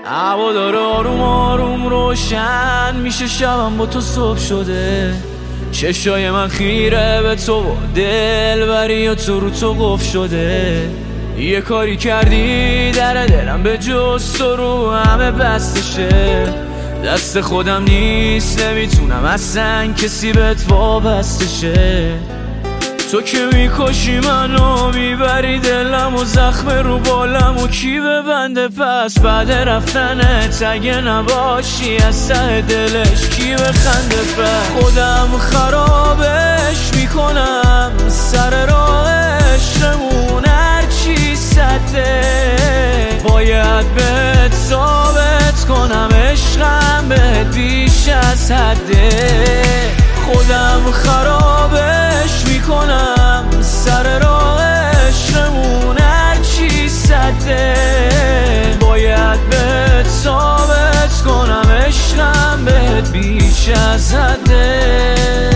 هوا داره آروم آروم روشن میشه، شبم با تو صبح شده. چشای من خیره به تو و دلبری تو رو تو قفل شده. یه کاری کردی در دلم به جز تو رو همه بستشه. دست خودم نیست نمیتونم اصلا کسی بهت وابسته شه. تو که میکشی منو میبری دلم و زخم رو بالم و کی ببنده پس بعد رفتنت اگه نباشی از ته دلش کی بخنده پس. خودم خرابش میکنم سر راهشمون هرچی سده. باید بهت ثابت کنم عشقم بهت بیش از حده. خودم خرابش میکنم سر راهشمون هرچی سده. باید بهت ثابت کنم عشقم بهت بیش از حده.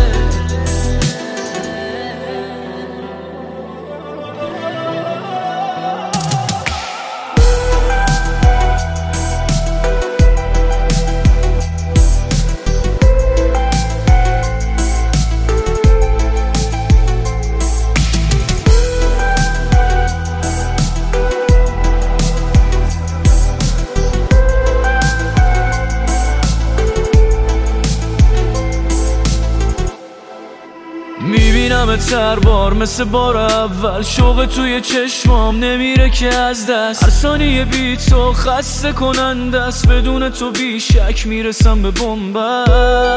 میبینم هر بار مثل بار اول، شوق توی چشمام نمیره که از دست. هر ثانیه بی تو خسته کننده است، بدون تو بیشک میرسم به بنبست.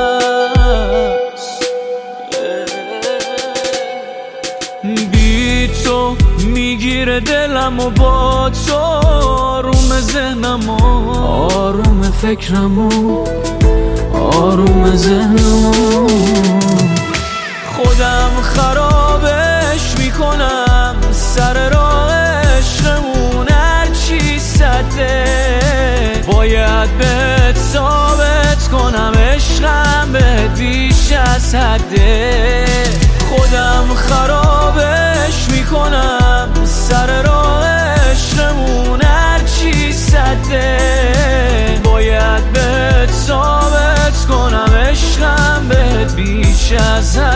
بی تو میگیره دلم و با تو آروم ذهنم و آروم فکرم و آروم ذهنم. خودم خرابش میکنم سر راهشمون هرچی سده. باید بهت ثابت کنم عشقم بهت بیش از حده. خودم خرابش میکنم سر راهشممون هرچی سده. باید بهت ثابت کنم عشقم بهت بیش از حده.